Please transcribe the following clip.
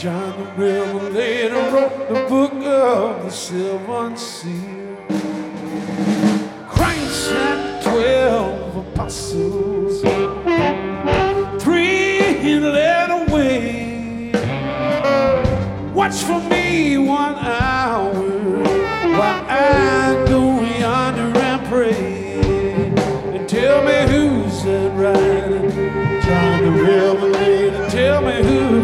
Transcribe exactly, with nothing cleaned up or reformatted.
John the Revelator wrote the book of the seven seals. Christ had twelve apostles, three led away. Watch for me